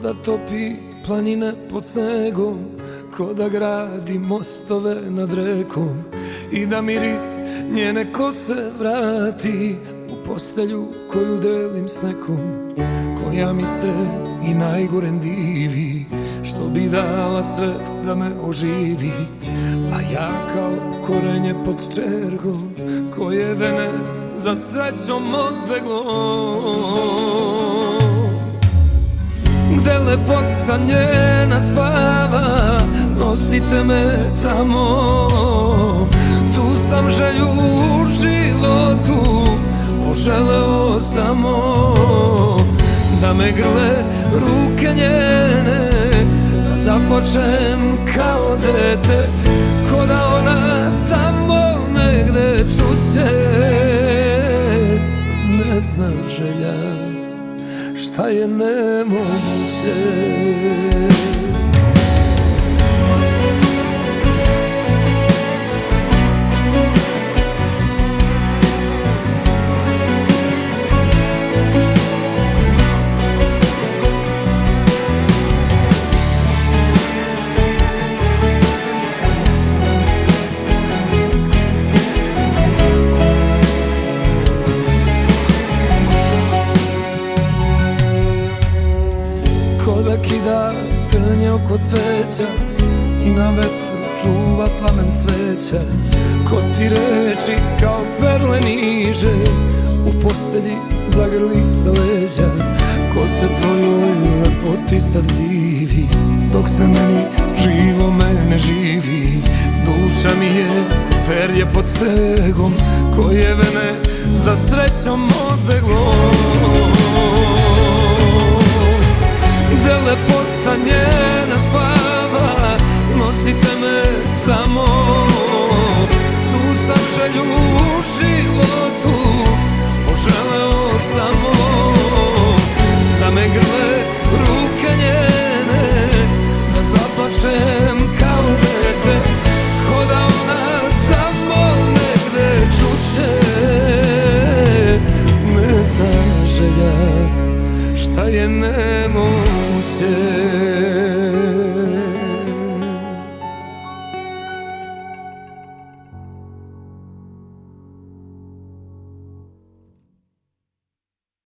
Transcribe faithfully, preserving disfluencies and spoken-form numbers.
da topi planine pod snegom, ko da gradi mostove nad rekom i da miris njene kose vrati u postelju koju delim s nekom, koja mi se i najgorem divi, što bi dala sve da me oživi. A ja kao korenje pod čergom, koje vene za srećom odbeglo. Gde lepota njena spava, nosite me tamo. Tu sam želju u životu poželeo samo, da me grle ruke njene, da zaplačem kao dete, ko da ona tamo negde čuće. Ne zna želja šta je nemoguće. Ko da kida trnje oko cveća i na vetru čuva plamen sveća, ko ti reči kao perle niže u postelji zagrli sa leđa, ko se tvojoj lepoti sad divi, dok se meni živo mene živi. Duša mi je ko perje pod stegom, koje vene za srećom odbeglo. Gde lepota njena spava, nosite me tamo. Tu sam želju u životu poželeo samo, da me grle ruke njene, da zaplačem kao dete, ko da ona tamo negde čuće. Ne zna želja šta je nemoguće.